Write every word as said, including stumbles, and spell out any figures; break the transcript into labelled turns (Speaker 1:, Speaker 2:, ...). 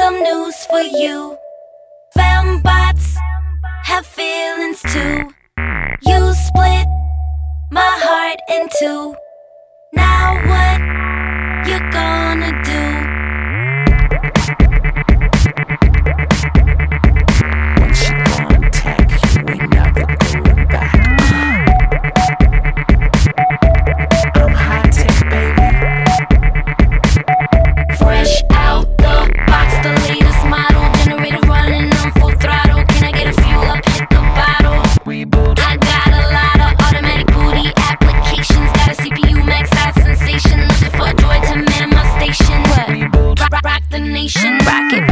Speaker 1: some news for you. Fembots have feelings too. You split my heart in two. Now what you gonna do?
Speaker 2: When she contact you, we never going back. I'm high tech, baby.
Speaker 1: Fresh out the box, the latest model. Generator running on full throttle. Can I get a fuel up? Hit the bottle.
Speaker 2: Reboot.
Speaker 1: I got a lot of automatic booty applications. Got a C P U max out sensation. Looking for a droid to man my station. What?
Speaker 2: Reboot.
Speaker 1: Rock, rock the nation. Rocket